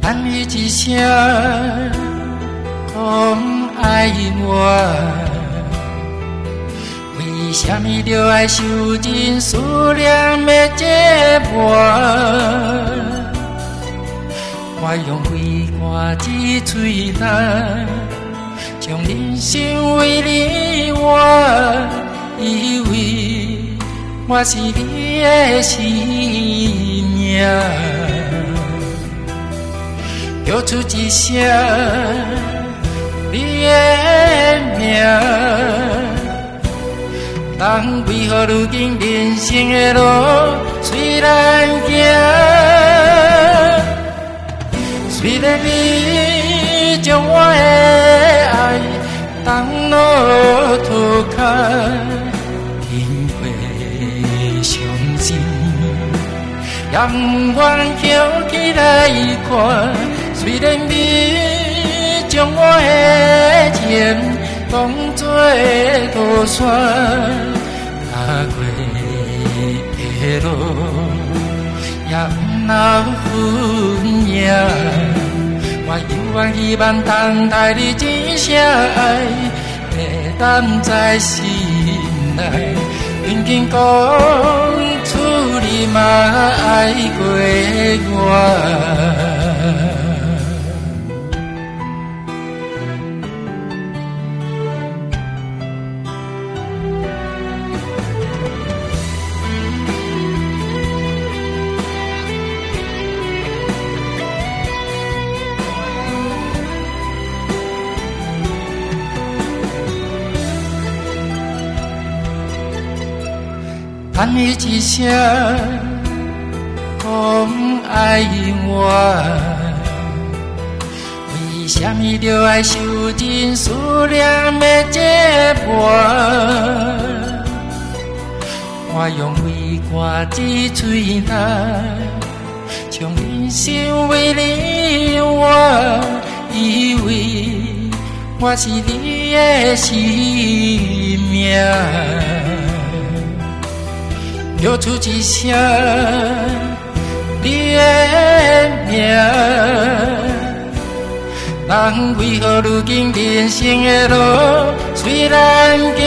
叹你一声，讲爱我，为什么着爱受尽思念的折磨？我用泪汗一嘴干，将人生为你活，以为我是你的生命。叫出一声你的名，人为何如今人生的路虽然行？虽然你将我的爱当作涂骹，因为伤心，也不愿捡起来看。虽然你将我的情当作涂山，踏过的路也不能分影。我犹原希望等待你一声爱，会담在心内，紧紧讲出你嘛爱过我。叹你一声，讲爱我，为什么着爱受尽思念的折磨？我用泪汗一嘴干，将人生为你活，以为我是你的生命。叫出一声你的名，人为何如今人生的路虽然行？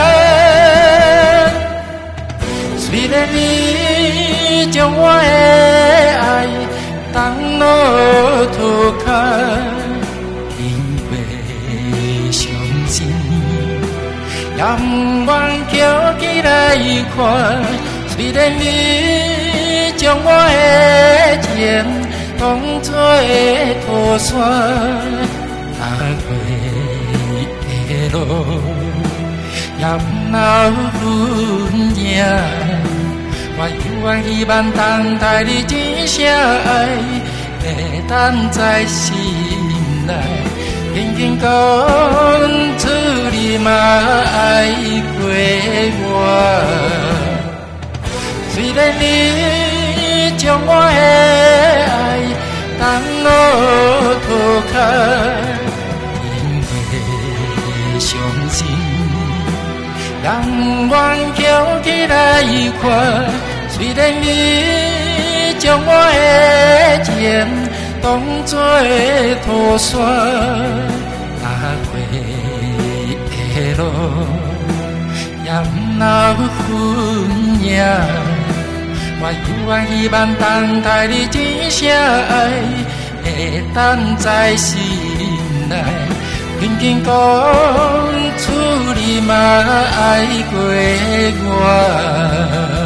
虽然你将我的爱当作涂骹，因为伤心，也不愿捡起来看。虽然你将我的情当作涂山，踏过的路也不能分影。我犹原希望等待你一声爱，会담在心内，紧紧讲出你嘛爱过我。虽然你将我的爱当作涂骹，因为伤心，也不愿捡起来看。虽然你将我的情当作涂山，踏过的路也不能分影。我犹原希望等待你一声爱，会담在心内，紧紧讲出你嘛爱过我。